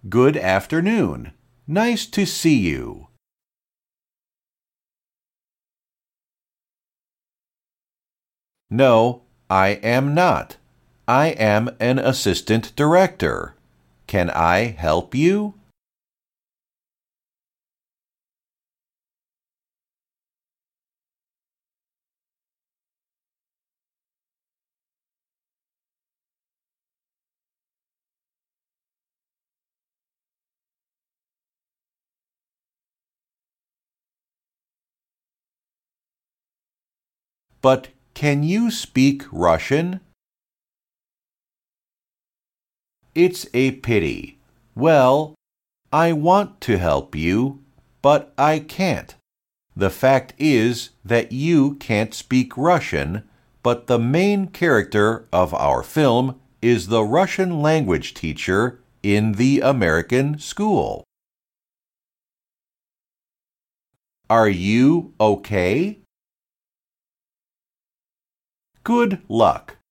Good afternoon. Nice to see you. No, I am not. I am an assistant director. Can I help you? But can you speak Russian? It's a pity. Well, I want to help you, but I can't. The fact is that you can't speak Russian, but the main character of our film is the Russian language teacher in the American school. Are you okay? Good luck.